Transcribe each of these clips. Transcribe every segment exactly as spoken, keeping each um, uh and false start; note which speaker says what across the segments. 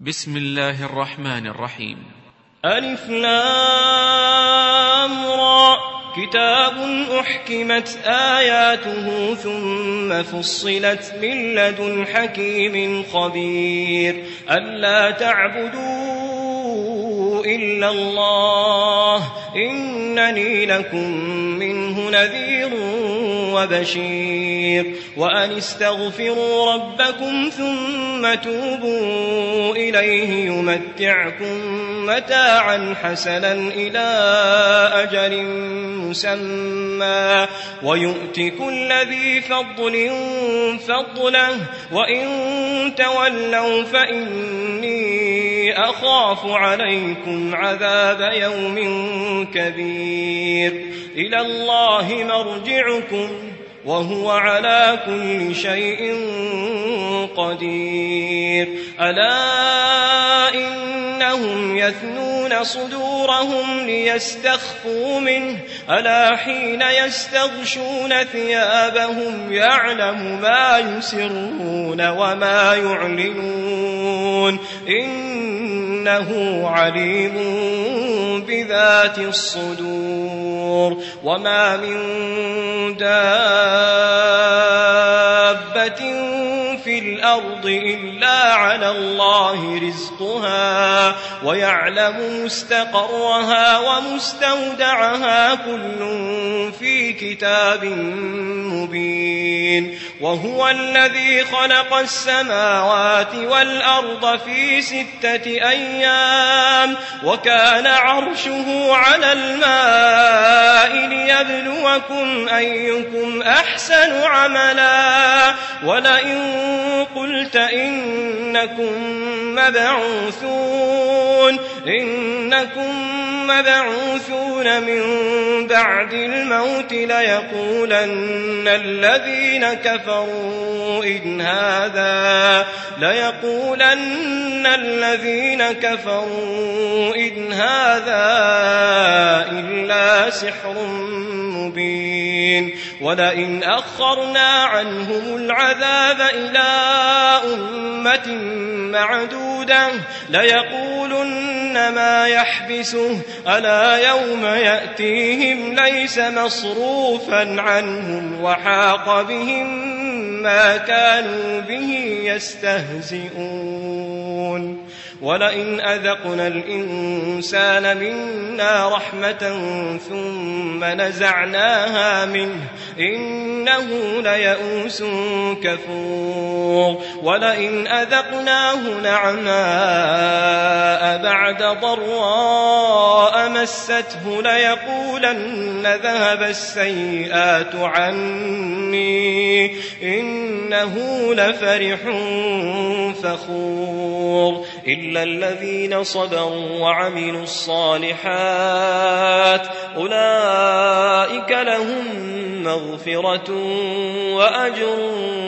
Speaker 1: بسم الله الرحمن الرحيم.
Speaker 2: ألف لام را كتاب أحكمت آياته ثم فصلت من لدن حكيم خبير ألا تعبدوا إلا الله إنني لكم منه نذير وبشير وأن استغفروا ربكم ثم توبوا إليه يمتعكم متاعا حسنا إلى أجل مسمى ويؤت كل ذي فضل فضله وإن تولوا فإني أخاف عليكم عذاب يوم كبير إلى الله مرجعكم وهو على كل شيء قدير ألا إنهم يثنون صدورهم ليستخفوا منه ألا حين يستغشون ثيابهم يعلم ما يسرون وما يعلنون إنه عليم بذات الصدور وما من دابة في الأرض إلا على الله رزقها ويعلم مستقرها ومستودعها كل في كتاب مبين وهو الذي خلق السماوات والأرض في ستة أيام وكان عرشه على الماء ليبلوكم أيكم أحسن عملا ولئن قلت إنكم مبعوثون إنكم مبعوثون من بعد الموت ليقولن الذين كفروا إن هذا ليقولن الذين كفروا إن هذا إلا سحر مبين ولئن أخرنا عنهم العذاب إلى أمة معدودة ليقولن ما يحبسه ألا يوم يأتيهم ليس مصروفا عنهم وحاق بهم ما كانوا به يستهزئون ولئن أذقنا الإنسان منا رحمة ثم نزعناها منه إنه ليئوس كفور ولئن أذقناه نعماء بعد ضراء مسته ليقولن ذهب السيئات عني إنه لفرح فخور إلا الذين صبروا وعملوا الصالحات أولئك لهم مغفرة وأجر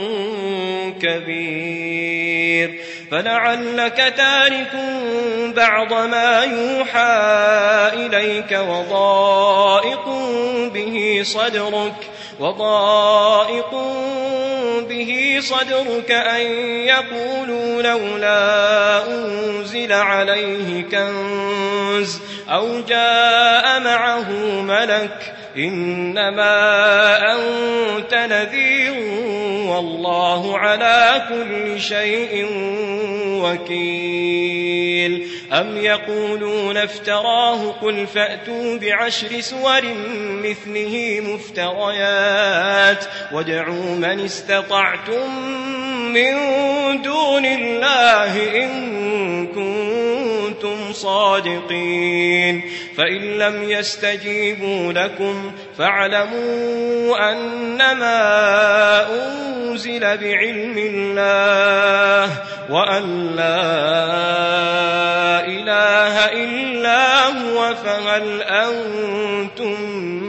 Speaker 2: كبير فلعلك تارك بعض ما يوحى إليك وضائق به صدرك وضائق به صدرك أن يقولوا لولا أنزل عليه كنز أو جاء معه ملك إنما أنت نذير والله على كل شيء وكيل أم يقولون افتراه قل فأتوا بعشر سور مثله مفتريات وادعوا من استطعتم من دون الله إن كنتم صادقين فإن لم يستجيبوا لكم فاعلموا أنما أنزل بعلم الله وأن لا إله إلا هو فهل أنتم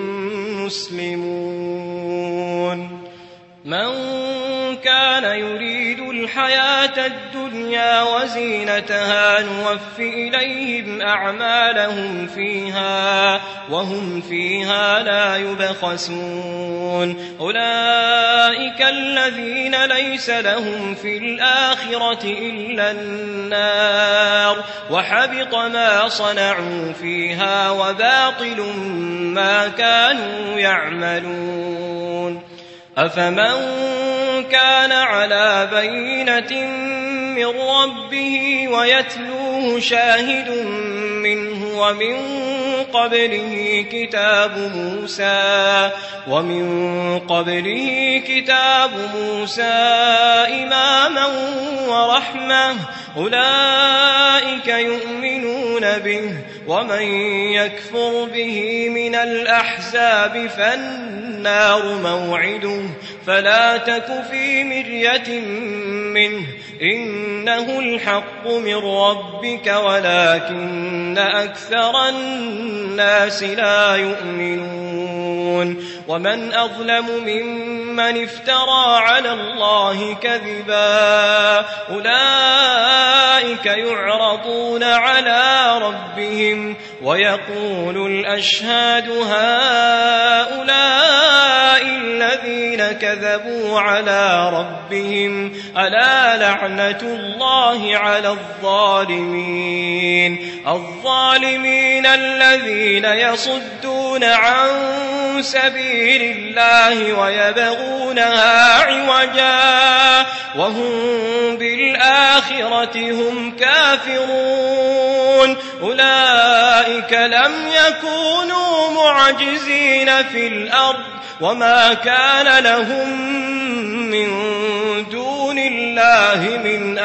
Speaker 2: مسلمون من كان يريد الحياة الدنيا وزينتها نوف إليهم أعمالهم فيها وهم فيها لا يبخسون أولئك الذين ليس لهم في الآخرة إلا النار النار وحبط ما صنعوا فيها وباطل ما كانوا يعملون أفمن كان على بينة من ربه ويتلوه شاهد منه ومن قبله كتاب موسى ومن قبله كتاب موسى إماما ورحمة أولئك يؤمنون به ومن يكفر به من الأحزاب فالنار موعده فلا تك في مرية منه إنه الحق من ربك ولكن أكثر الناس لا يؤمنون ومن أظلم ممن افترى على الله كذبا أولئك يعرضون على ربهم ويقول الأشهاد هؤلاء الذين كذبوا على ربهم ألا لعنة الله على الظالمين الظالمين الذين يصدون عن سبيل الله ويبغونها عوجا وهم بالآخرة هم كافرون أولئك لم يكونوا معجزين في الأرض وما كان لهم من دون الله من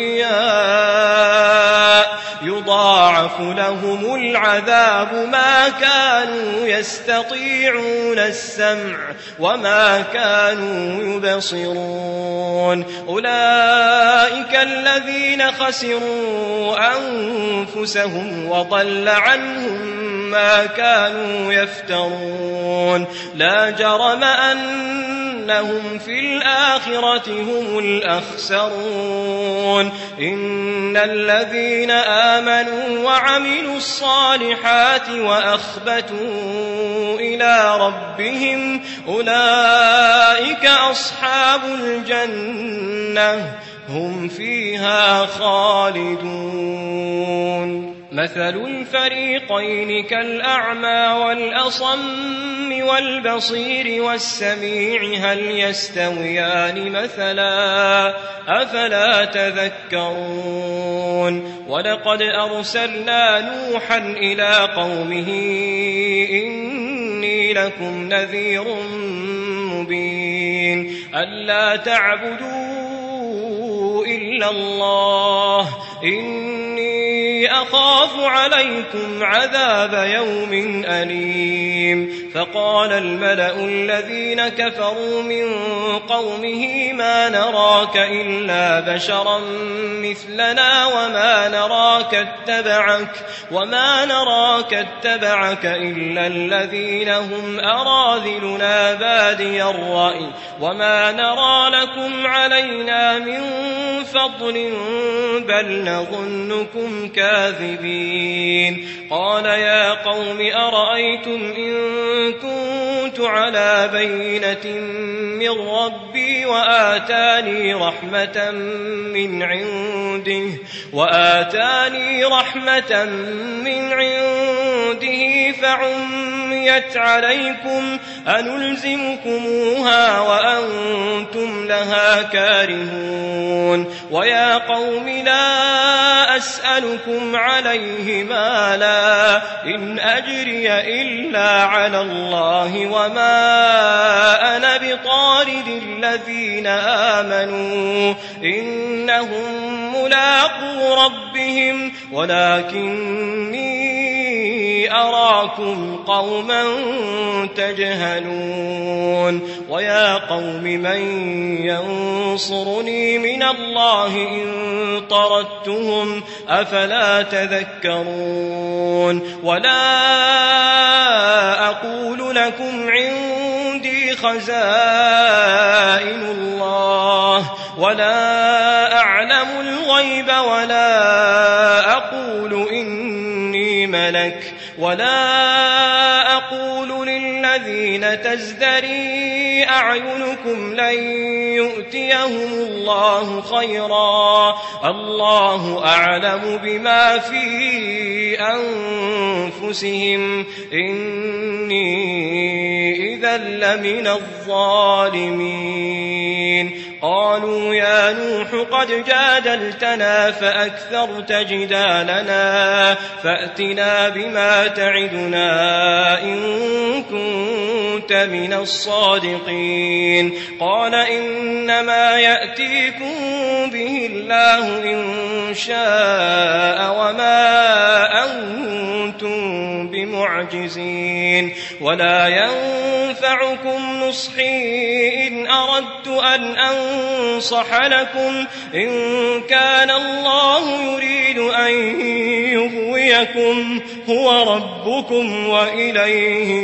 Speaker 2: أولياء يضاعف لهم العذاب ما كانوا يستطيعون السمع وما كانوا يبصرون أولئك الذين خسروا أنفسهم وضل عنهم ما كانوا يفترون لا جرم أنهم في الآخرة هم الأخسرون إن الذين آمنوا وعملوا الصالحات وأخبتوا إلى ربهم أولئك أصحاب الجنة هم فيها خالدون مثل الفريقين كالأعمى والأصم والبصير والسميع هل يستويان مثلا أفلا تذكرون ولقد أرسلنا نوحا إلى قومه إني لكم نذير مبين ألا تعبدوا إلا الله إني أخاف عليكم عذاب يوم أليم فقال الملأ الذين كفروا من قومه ما نراك إلا بشرا مثلنا وما نراك اتبعك وما نراك اتبعك إلا الذين هم أراذلنا بادي الرأي وما نرى لكم علينا من فضل بل نظنكم كاذبين قال يا قوم أرأيتم إن كنت على بينة من ربي وآتاني رحمة من عنده وآتاني رحمة من عنده فعميت عليكم أنلزمكموها وأنتم لها كارهون ويا قوم لا أسألكم عليه مالا إن أجري إلا على الله وما أنا بطارد الذين آمنوا إنهم ملاقو ربهم ولكني أراكم قوما تجهلون ويا قوم من ينصرني من الله إن طردتهم أفلا تذكرون ولا أقول لكم عندي خزائن الله ولا أعلم الغيب ولا أقول إني ملك ولا أقول للذين تزدري أعينكم لن يؤتيهم الله خيرا الله أعلم بما في أنفسهم إني إذا لمن الظالمين قالوا يا نوح قد جادلتنا فأكثرت جدالنا فأتنا بما تعدنا إن كنت من الصادقين قال إنما يأتيكم به الله إن شاء وما أنتم بمعجزين ولا ينفعكم نصحي إن أردت أن أنصح لكم إن كان الله يريد أن يغويكم هو ربكم وإليه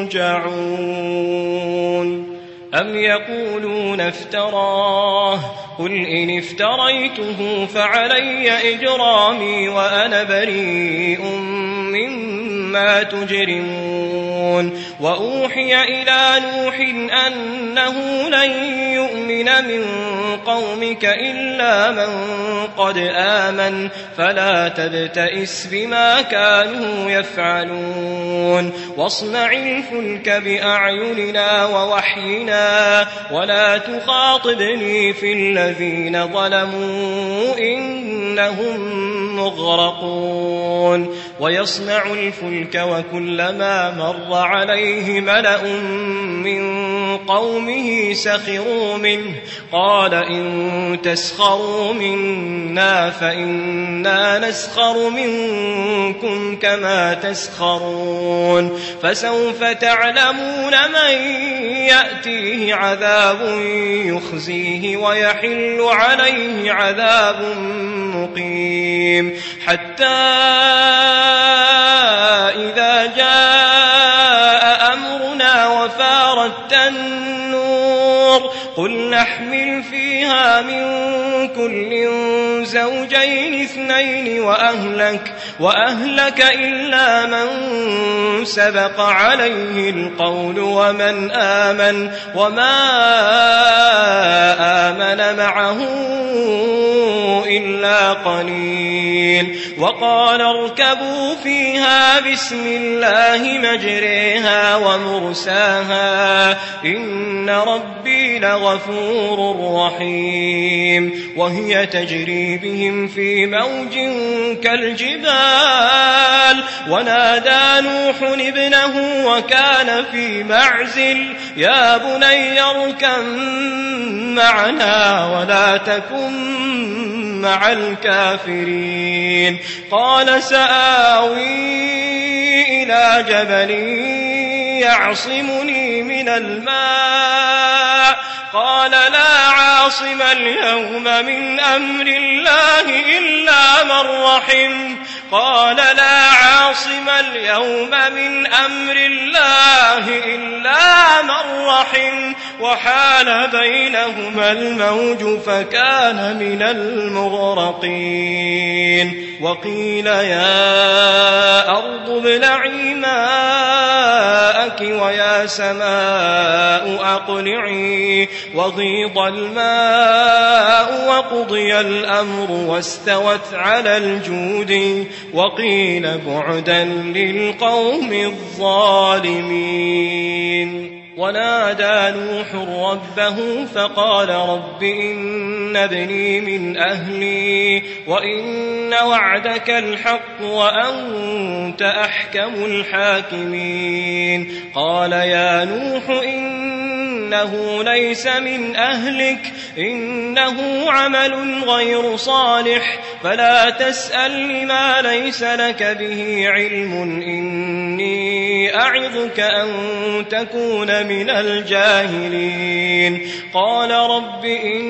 Speaker 2: ترجعون أم يقولون افتراه قل إن افتريته فعلي إجرامي وأنا بريء مما تجرمون وأوحي إلى نوح أنه لن يؤمن من قومك إلا من قد آمن فلا تبتئس بما كانوا يفعلون واصنع الفلك بأعيننا ووحينا ولا تخاطبني في الذين ظلموا إنهم مغرقون ويصنع الفلك وكلما مر عليه ملأ من قومه سخروا منه قال إن تسخروا منا فإنا نسخر منكم كما تسخرون فسوف تعلمون من يأتيه عذاب يخزيه ويحل عليه عذاب مقيم حتى إذا جاء أمرنا وفارت النور قل نحمل فيها من كل زوجين اثنين وأهلك, وأهلك إلا من سبق عليه القول ومن آمن وما آمن معه إلا قليل وقال اركبوا فيها بسم الله مجريها ومرساها إن ربي لغفور رحيم وهي تجري بهم في موج كالجبال ونادى نوح ابنه وكان في معزل يا بني اركب معنا ولا تكن مع الكافرين قال سآوي إلى جبل يعصمني من الماء قال لا عاصم اليوم من أمر الله إلا من رحم قال لا عاصم اليوم من أمر الله إلا من رحم وحال بينهما الموج فكان من المغرقين وقيل يا أرض ابلعي ماءك ويا سماء أقلعي وغيض الماء وقضي الأمر واستوت على الجود وقيل بعدا للقوم الظالمين ونادى نوح ربه فقال رب إن ابني من أهلي وإن وعدك الحق وأنت أحكم الحاكمين قال يا نوح إنه ليس من أهلك إنه عمل غير صالح فلا تسأل لما ليس لك به علم إني أعظك أن تكون من الجاهلين قال رب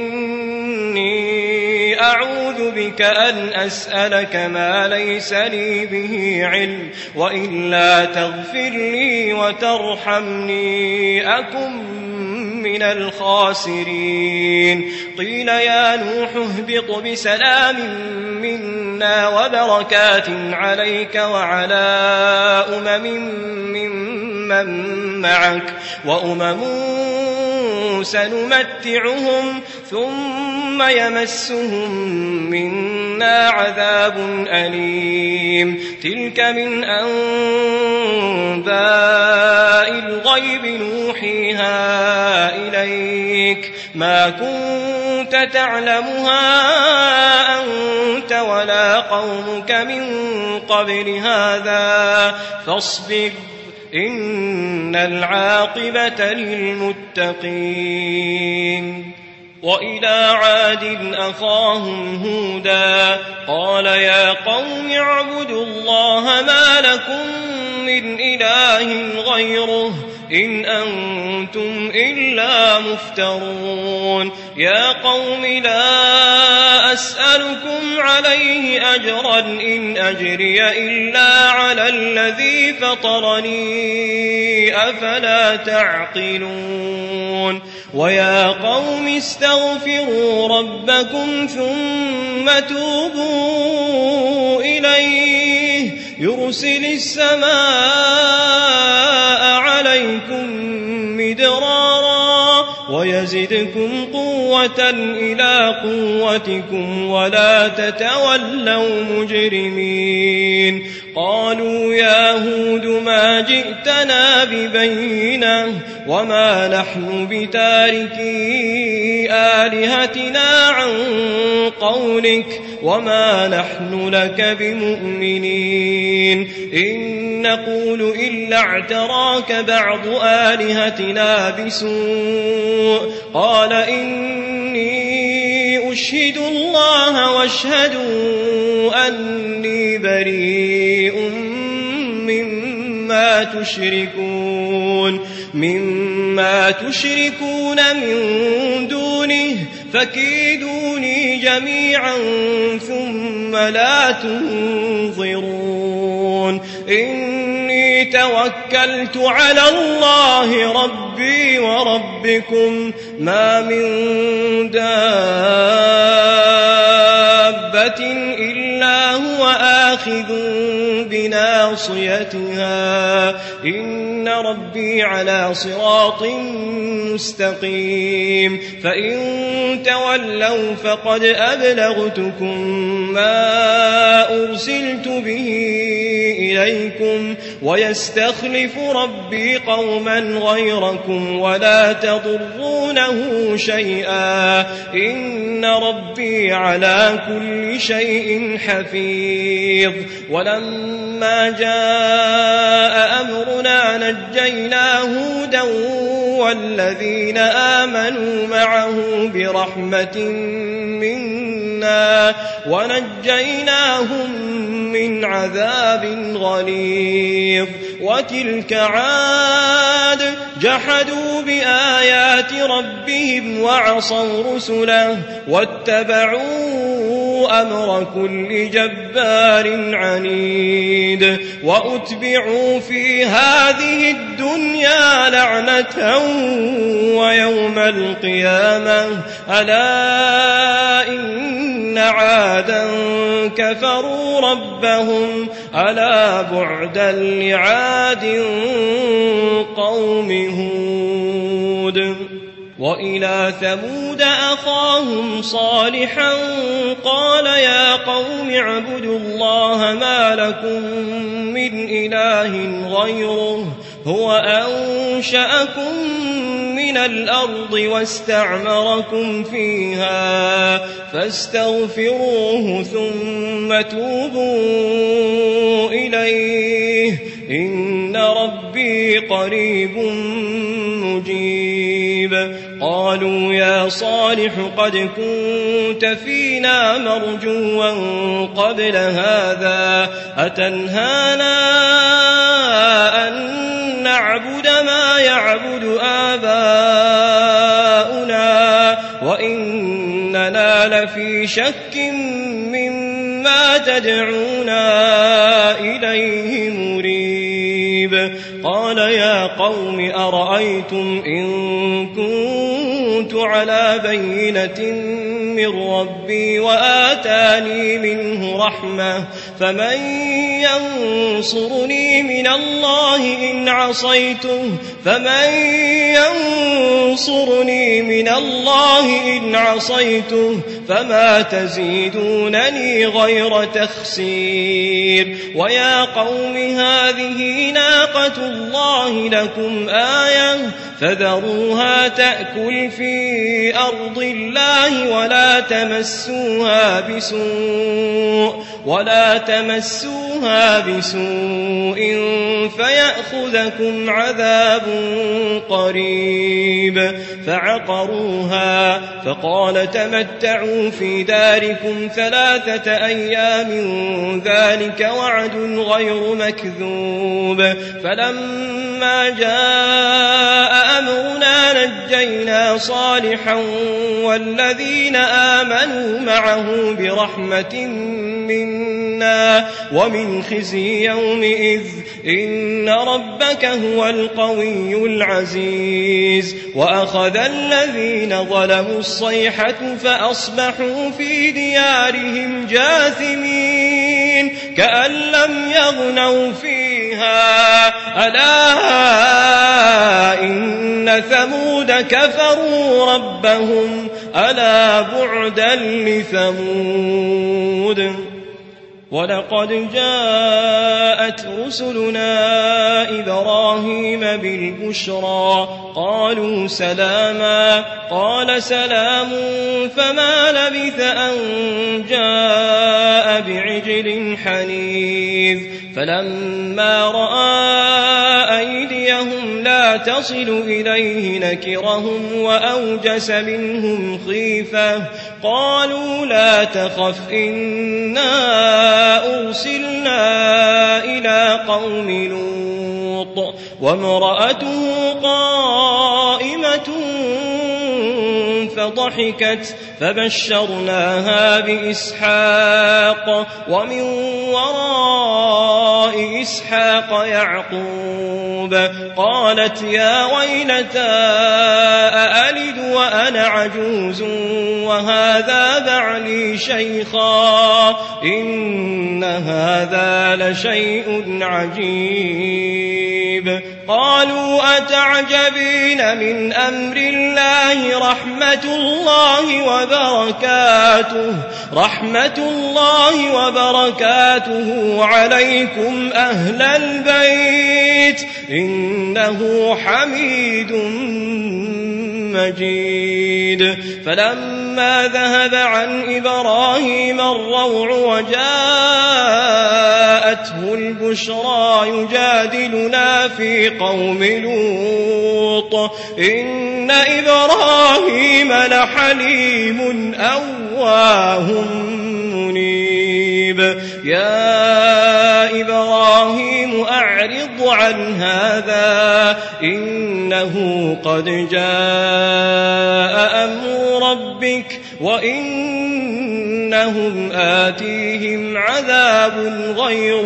Speaker 2: إني أعوذ بك أن أسألك ما ليس لي به علم وإلا تغفر لي وترحمني أكن من الخاسرين قيل يا نوح اهبط بسلام منا وبركات عليك وعلى أمم ممن معك وأمم سنمتعهم ثم يمسهم منا عذاب أليم تلك من أنباء الغيب نوحيها إليك ما كنت تعلمها أنت ولا قومك من قبل هذا فاصبر إن العاقبة للمتقين وإلى عاد أخاهم هودا قال يا قوم اعبدوا الله ما لكم من إله غيره إن أنتم إلا مفترون يا قوم لا أسألكم عليه أجرا إن أجري إلا على الذي فطرني أفلا تعقلون ويا قوم استغفروا ربكم ثم توبوا إليه يرسل السماء عليكم مدرارا ويزدكم قوة إلى قوتكم ولا تتولوا مجرمين قالوا يا هود ما جئتنا ببينة وما نحن بتاركي آلهتنا عن قولك وما نحن لك بمؤمنين إن نقول إلا اعتراك بعض آلهتنا بسوء قال إني أشهد الله واشهدوا أني بريء مما تشركون مما تشركون من دونه فكيدوني جميعا ثم لا تنظرون إني توكلت على الله ربي وربكم ما من دابة إلا هو آخذ بناصيتها إن ربي على صراط مستقيم فإن تولوا فقد أبلغتكم ما أرسلت به إليكم ويستخلف ربي قوما غيركم ولا تضرونه شيئا إن ربي على كل شيء حفيظ ولما جاء أمرنا نجينا هودا والذين آمنوا معه برحمة منا ونجيناهم من عذاب غليظ وتلك عاد جحدوا بآيات ربهم وعصوا رسله واتبعوا أمر كل جبار عنيد وأتبعوا في هذه الدنيا لعنة ويوم القيامة ألا إن عادا كفروا ربهم ألا بعدا لعاد قوم هود وإلى ثمود أخاهم صالحا قال يا قوم اعبدوا الله ما لكم من إله غيره هو أنشأكم من الأرض واستعمركم فيها فاستغفروه ثم توبوا إليه إن ربي قريب مجيب قالوا يا صالح قد كنت فينا مرجوا قبل هذا أتنهانا أن نعبد ما يعبد آباؤنا وإننا لفي شك مما تدعونا إليه مريب قال يا قوم أرأيتم إن كنت على بينة من ربي وآتاني منه رحمة فمن ينصرني من الله إن عصيته فمن ينصرني من الله إن عصيته فما تزيدونني غير تخسير ويا قوم هذه ناقة الله لكم آية فذروها تأكل في أرض الله ولا تمسوها بسوء ولا تمسوها بسوء فيأخذكم عذاب قريب فعقروها فقال تمتعوا في داركم ثلاثة أيام ذلك وعد غير مكذوب فلما جاء أمرنا نجينا صالحا والذين آمنوا معه برحمة منا ومن خزي يومئذ إن ربك هو القوي العزيز وأخذ الذين ظلموا الصيحة فأصبحوا في ديارهم جاثمين كأن لم يغنوا فيها ألا إن ثمود كفروا ربهم ألا بعدا لثمود ولقد جاءت رسلنا إبراهيم بالبشرى قالوا سلاما قال سلام فما لبث أن جاء بعجل حنيذ فلما رأى أيديهم لا تصل إليه نكرهم وأوجس منهم خيفة قالوا لا تخف إنا أرسلنا إلى قوم لوط وامرأته قائمة فضحكت فبشرناها بإسحاق ومن وراء إسحاق يعقوب قالت يا ويلتى أألد وأنا عجوز وهذا بعلي شيخا إن هذا لشيء عجيب قالوا أتعجبين من أمر الله رحمة الله وبركاته رحمة الله وبركاته عليكم أهل البيت إنه حميد مجيد فلما ذهب عن إبراهيم الروع وجاءته البشرى يجادلنا في قوم لوط إن إبراهيم لحليم أواه منيب يا إبراهيم أعرض عن هذا إنه قد جاء أمر ربك وإنهم آتيهم عذاب غير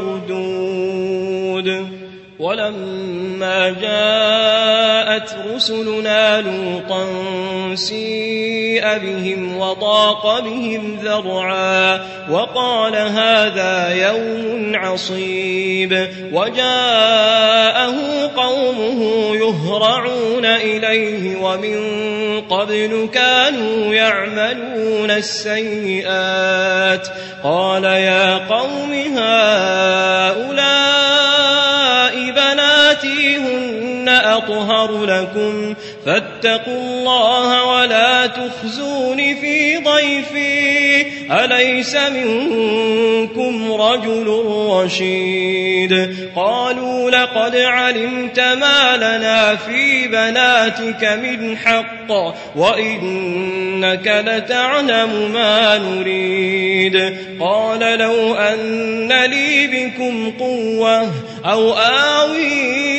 Speaker 2: مردود ولما جاءت رسلنا لوطا سيء بهم وضاق بهم ذرعا وقال هذا يوم عصيب وجاءه قومه يهرعون إليه ومن قبل كانوا يعملون السيئات قال يا قوم هؤلاء بناتي هن أطهر لكم فاتقوا الله ولا تخزون في ضيفي أليس منكم رجل رشيد قالوا لقد علمت ما لنا في بناتك من حق وإنك لتعلم ما نريد قال لو أن لي بكم قوة أو آوي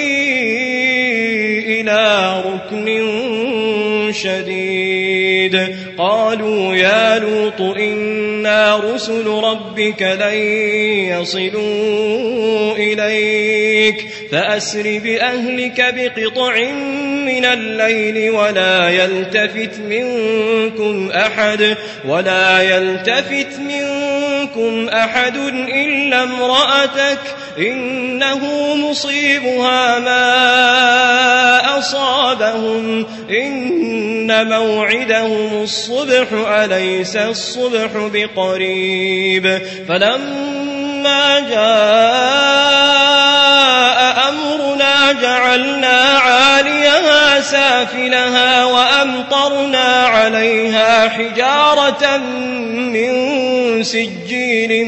Speaker 2: إلى ركن شديد قالوا يا لوط إن إنا رسل ربك لن يصلوا إليك فأسر بأهلك بقطع من الليل ولا يلتفت منكم أحد ولا يلتفت منكم أحد إلا امرأتك إنه مصيبها ما أصابهم إن موعدهم الصبح أليس الصبح بقريب فلما جاء أمرنا جعلنا عاليها سافلها وأمطرنا عليها حجارة من سجيل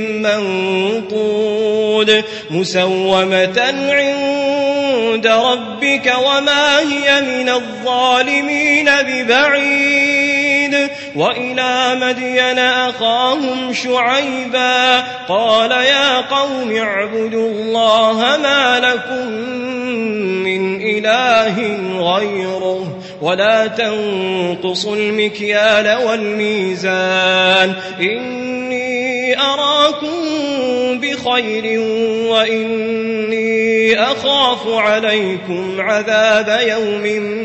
Speaker 2: منضود مسومة عند ربك وما هي من الظالمين ببعيد وإلى مدين أخاهم شعيبا قال يا قوم اعبدوا الله ما لكم من إله غيره ولا تنقصوا المكيال والميزان إني أراكم بخير وإني أخاف عليكم عذاب يوم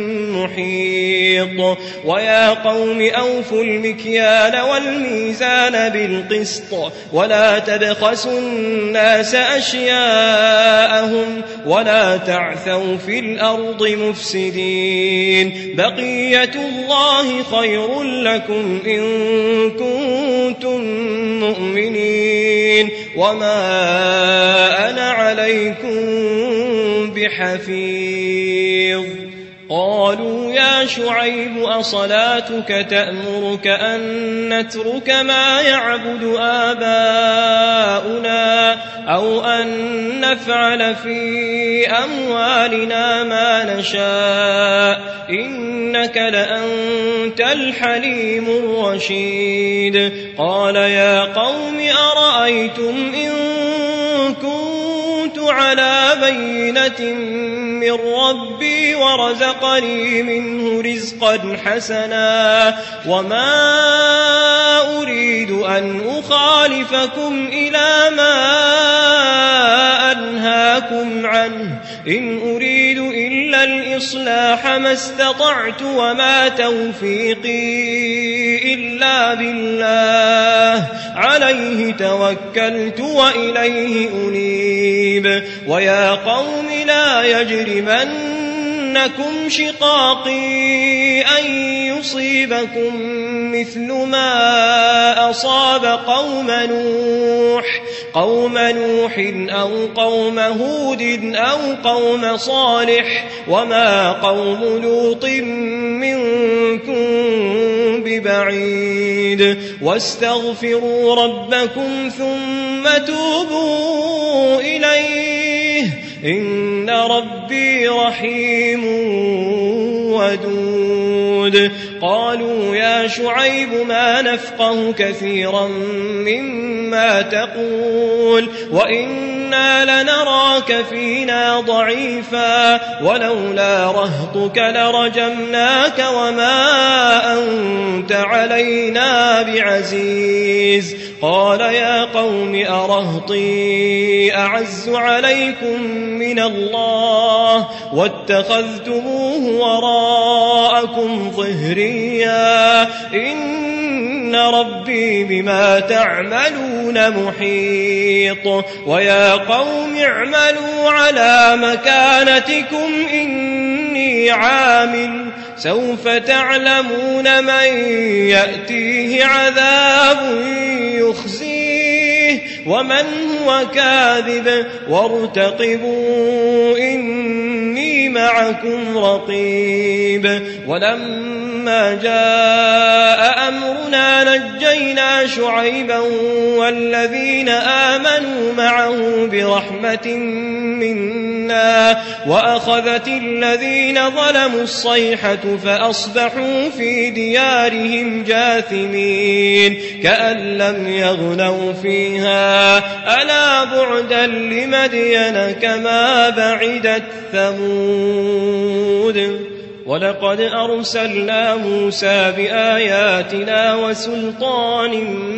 Speaker 2: محيط ويا قوم أوفوا المكيال والميزان بالقسط ولا تبخسوا الناس أشياءهم ولا تعثوا في الأرض مفسدين بقية الله خير لكم إن كنتم مؤمنين وما أنا عليكم بحفيظ قالوا يا شعيب أصلاتك تأمرك أن نترك ما يعبد آباؤنا أو أن نفعل في أموالنا ما نشاء إنك لأنت الحليم الرشيد قال يا قوم أرأيتم إن كنت على بينة من ربي ورزقني منه رزقا حسنا وما أريد أن أخالفكم إلى ما أنهاكم عنه إن أريد إلا الإصلاح ما استطعت وما توفيقي إلا بالله عليه توكلت وإليه أنيب ويا قوم لا يجرمنكم شقاقي أن يصيبكم مثل ما أصاب قوم نوح قوم نوح أو قوم هود أو قوم صالح وما قوم لوط منكم ببعيد واستغفروا ربكم ثم توبوا إليه إن ربي رحيم ودود قالوا يا شعيب ما نفقه كثيرا مما تقول وإنا لنراك فينا ضعيفا ولولا رهطك لرجمناك وما أنت علينا بعزيز قال يا قوم أرهطي أعز عليكم من الله واتخذتموه وراءكم ظهريا إن ربي بما تعملون محيط ويا قوم اعملوا على مكانتكم إني عامل سوف تعلمون من يأتيه عذاب يخزيه ومن هو كاذب وارتقبوا إني معكم رقيب ولما جاء أمرنا نجينا شعيبا والذين آمنوا معه برحمة منا وأخذت الذين ظلموا الصيحة فأصبحوا في ديارهم جاثمين كأن لم يغنوا فيها ألا بعدا لمدين كما بعدت ثمود ولقد أرسلنا موسى بآياتنا وسلطان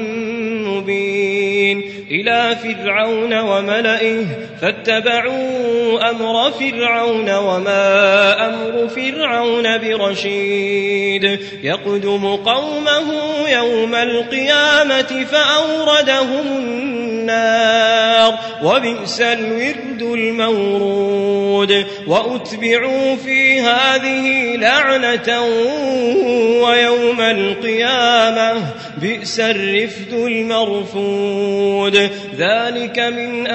Speaker 2: مبين إلى فرعون وملئه فاتبعوا أمر فرعون وما أمر فرعون برشيد يقدم قومه يوم القيامة فأوردهم النار وبئس الورد المورود وأتبعوا في هذه لعنة ويوم القيامة بئس الرفد المرفود ذلك من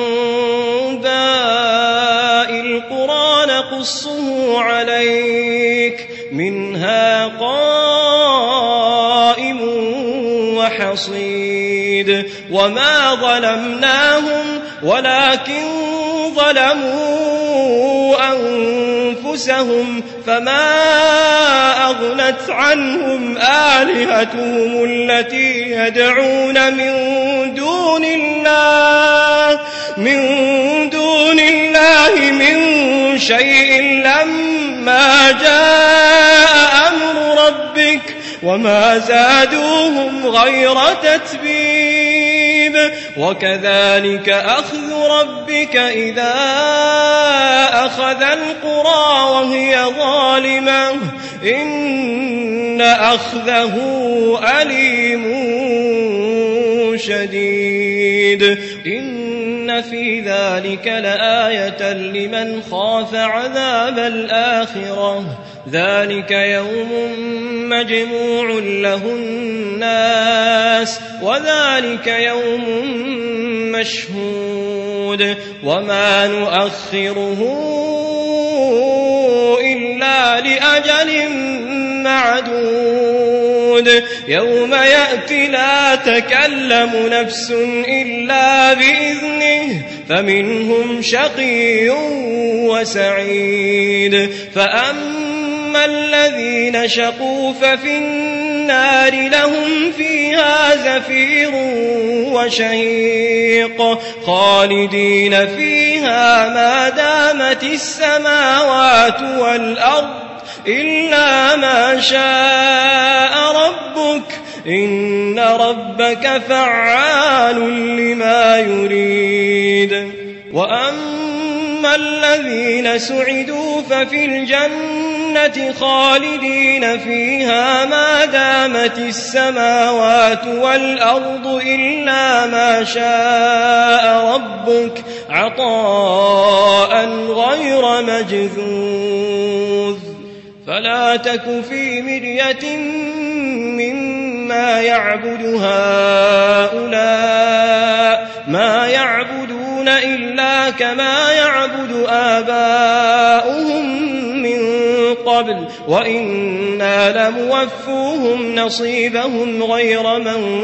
Speaker 2: أنباء القرى نقصه عليك منها قائم وحصيد وما ظلمناهم ولكن ظلموا أنفسهم فما أغنت عنهم آلهتهم التي يدعون من دون الله من دون الله من شيء لما جاء أمر ربك وما زادوهم غير تتبيب وكذلك أخذ ربك إذا أخذ القرى وهي ظالمة إن أخذه أليم شديد إن في ذلك لآية لمن خاف عذاب الآخرة ذلك يوم مجموع له الناس وذلك يوم مشهود وما نؤخره إلا لأجل معدود يوم يأتي لا تكلم نفس إلا بإذنه فمنهم شقي وسعيد فأما الذين شقوا ففي النار لهم فيها زفير وشهيق خالدين فيها ما دامت السماوات والأرض إلا ما شاء ربك إن ربك فعال لما يريد وأما الذين سعدوا ففي الجنة خالدين فيها ما دامت السماوات والأرض إلا ما شاء ربك عطاء غير مجذوذ فلا تك في مرية مما يعبد هؤلاء ما يعبدون إلا كما يعبد آباؤهم من قبل وإنا لموفوهم نصيبهم غير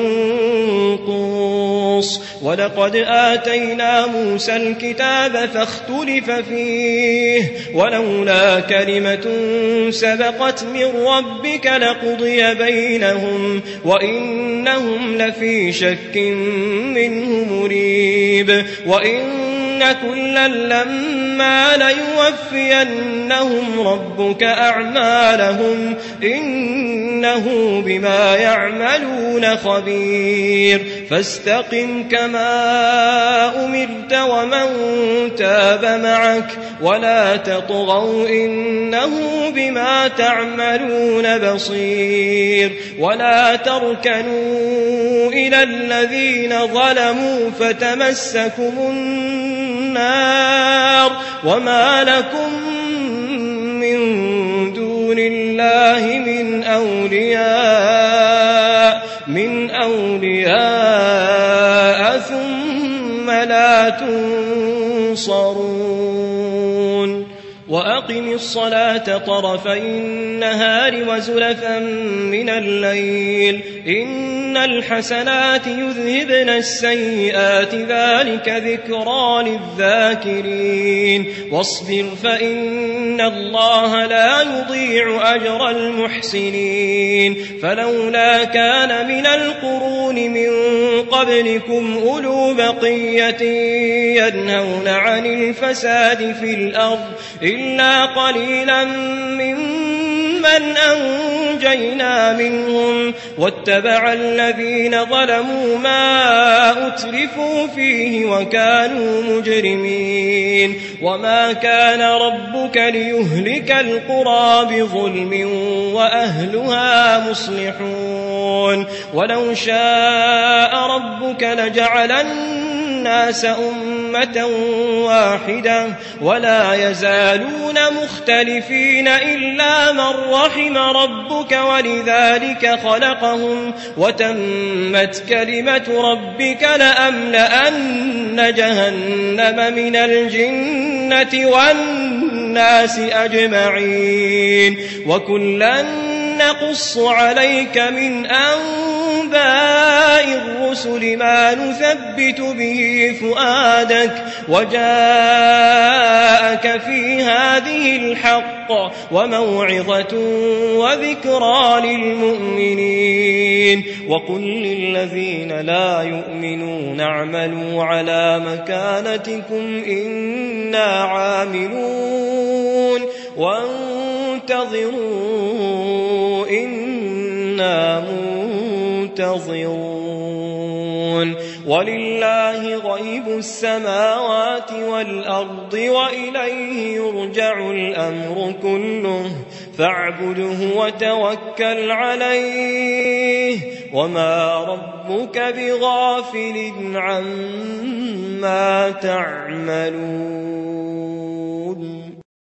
Speaker 2: منقوص ولقد آتينا موسى الكتاب فاختلف فيه ولولا كلمة سبقت من ربك لقضي بينهم وإنهم لفي شك منه مريب وإن كلا لما ليوفينهم ربك أعمالهم إنه بما يعملون خبير فاستقم كما أمرت ومن تاب معك ولا تطغوا إنه بما تعملون بصير ولا تركنوا إلى الذين ظلموا فتمسكم النار وما لكم من دون الله من أولياء من أولياء ثم لا تنصرون وأقم الصلاة طرفي النهار وزلفا من الليل إن الحسنات يذهبن السيئات ذلك ذكرى للذاكرين واصبر فإن الله لا يضيع أجر المحسنين فلولا كان من القرون من قبلكم أولو بقية ينهون عن الفساد في الأرض إلا قليلا ممن أنجينا منهم واتبع الذين ظلموا ما أترفوا فيه وكانوا مجرمين وما كان ربك ليهلك القرى بظلم وأهلها مصلحون ولو شاء ربك لجعل الناس أمة واحدة ولا يزالون مختلفين إلا من رحم ربك ولذلك خلقهم وتمت كلمة ربك لأملأن جهنم من الجنة والناس أجمعين وكلا نقص عليك من أنباء الرسل ما نثبت به فؤادك وجاءك في هذه الحق وموعظة وذكرى للمؤمنين وقل للذين لا يؤمنون اعملوا على مكانتكم إنا عاملون وانتظروا إنا منتظرون ولله غيب السماوات والأرض وإليه يرجع الأمر كله فاعبده وتوكل عليه وما ربك بغافل عما تعملون.